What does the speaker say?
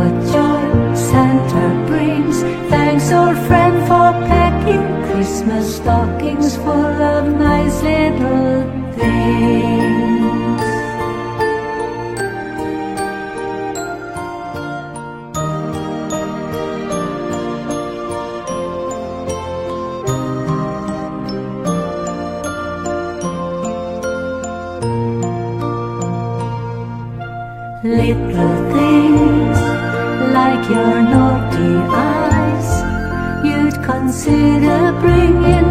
what joy Santa brings. Thanks, old friend, for packing Christmas stockings full of nice little things. Little things like your naughty eyes, you'd consider bringing